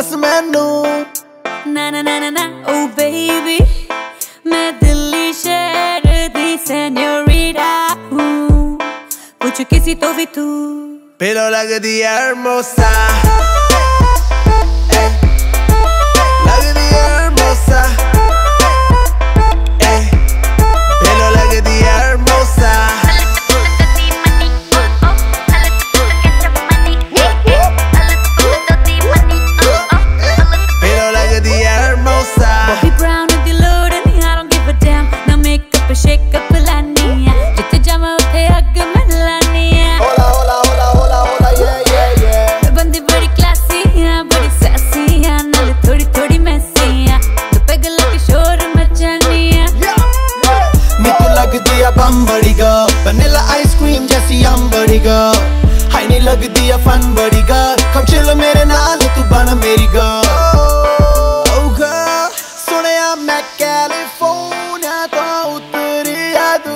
दस मैनू ना ना ना ना ना ओ बेबी मैं दिल्ली शहर दी सेन्योरिटा हूँ पूछ किसी तो भी तू pero लगदी है hermosa लगदी है hermosa pero लगदी है hermosa pero लगदी है hermosa Bobby Brown with the load and I don't give a damn ना makeup पे shake up लानी है जिते जामा उठे अग में लानी है hola hola hola hola hola yeah yeah yeah मैं बंदी बड़ी classy है बड़ी sassy है नाले थोड़ी थोड़ी messy है तो पेगल के शोर मचानी है नी तू लगदी है बम बड़ी girl vanilla ice cream जैसी हम बड़ी girl हाय नी लगदी है fun बड़ी girl come chill मेरे नाल तू बन मेरी girl oh girl सुनिया मैं कैलिफोर्निया तो उतरी है तू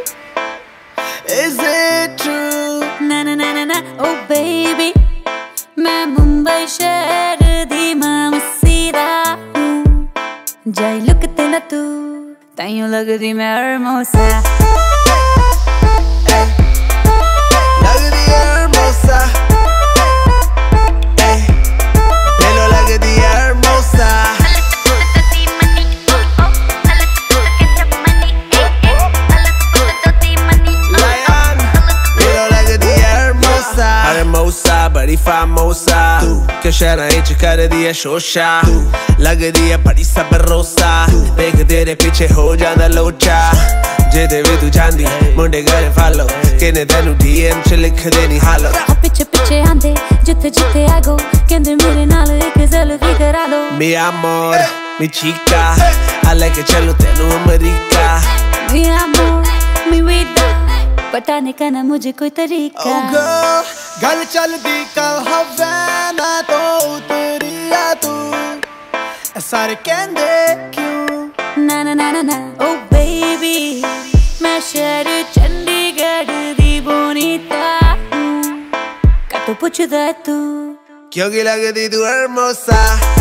is it true ना ना ना ना ना ओ बेबी मैं मुंबई शहर दी मामसीदा हूँ जाई लुकते ना तू ताइयों लगदी मैं hermosa लगदी है hermosa pero लगदी है hermosa hermosa बड़ी famosa que शहर च कर दी है शोशा लगदी है बड़ी सबरोसा देख तेरे पीछे हो जाना लोचा जेदे भी तू जांदी मुंडे करे फॉलो किने तेनू डीएम च लिख देनी हालो पीछे पीछे आंदे जिथे जिथे I go कहंदे मेरे नाल एक सेल्फी करा लो mi amor mi chica alle che चलो तेनू America mi amor mi vida बताने का ना मुझे कोई तरीका oh girl गल चलदी कल हवाना तो उतरी आ तू सारे कहंदे क्यों ना ना ना ना ना ओ बेबी मैं शहर चंडीगढ़ दी बोनीता हूँ का तो पूछदा है तू क्योंकि लगदी तू hermosa